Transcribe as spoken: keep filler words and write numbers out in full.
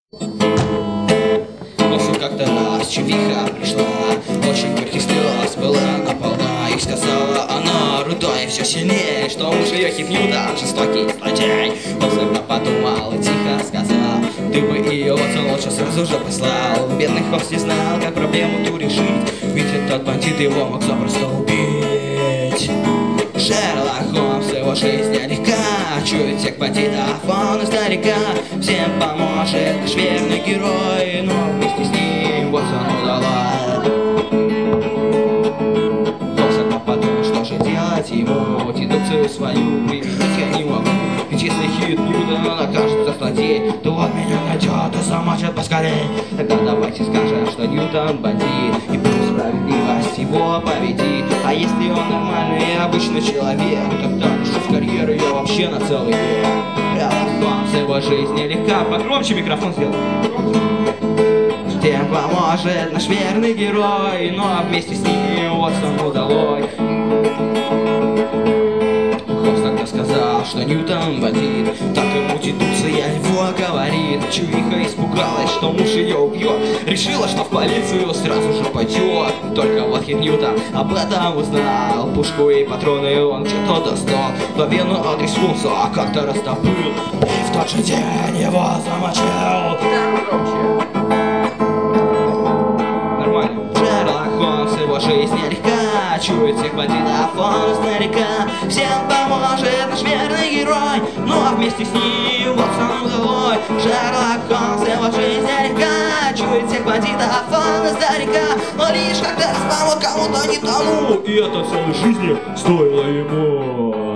После как-то раз чувиха пришла, очень горьких слез была наполна. И сказала она, рыдая все сильнее, что муж ее Ньютон жестокий злодей. Он тогда подумал и тихо сказал: ты бы ее вот лучше сразу же послал. Бедный Холмс не знал, как проблему ту решить, ведь этот бандит его мог запросто убить. Шерлок Холмс, его жизнь нелегка, чует всех бандитов он издалека. Всем поможет наш верный герой, но вместе с ним вот он удалось. Холмс подумал, что же делать ему, дедукцию свою применить я не могу. Ведь если хит Ньютон окажется злодей, то он меня найдет и замочит поскорей. Тогда давайте скажем, что Ньютон бандит, и пусть справедливость его победит. А если он нормальный и обычный человек, тогда лишусь карьеры я вообще на целый век. Шерлок Холмс, его жизнь нелегка. Погромче микрофон сделай. Тем поможет наш верный герой, но вместе с ним вот он удалой. Холмс тогда сказал, что Ньютон бандит, так ему дедукция его говорит. Чувиха испугалась, что муж ее убьет, решила, что в полицию сразу же пойдет. Только вот хит Ньютон об этом узнал, пушку и патроны он где-то достал. По вену адрес Холмса а как-то раздобыл, и в тот же день его замочил. Нормально. Шерлок Холмс, его жизнь нелегка, чует всех бандитов он издалека. Всем поможет наш верный герой, ну а вместе с ним вот сам удалой. Шерлок Холмс, его жизнь нелегка, чует всех бандитов он издалека. Но лишь когда раз помог кому-то не тому, и это целой жизни стоило ему.